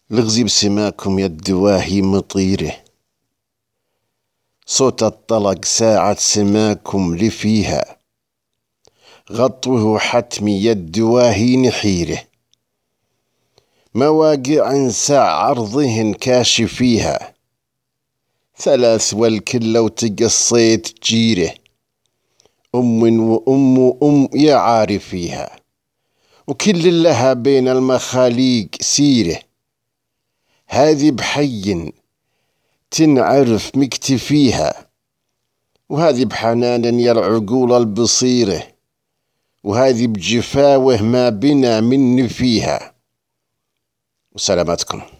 لغزي بسماكم يا الدواهي مطيره، صوت الطلق ساعة سماكم لفيها، غطوه حتمي يا الدواهي نحيره، مواقع ساع عرضهن كاشفيها، ثلاث والكل لو تقصيت جيره، وأم يا عارفيها، وكل لها بين المخاليق سيره، هذي بحي تنعرف مكتفيها، وهذي بحنان يا العقول البصيره، وهذي بجفاوه ما بنا من فيها. وسلاماتكم.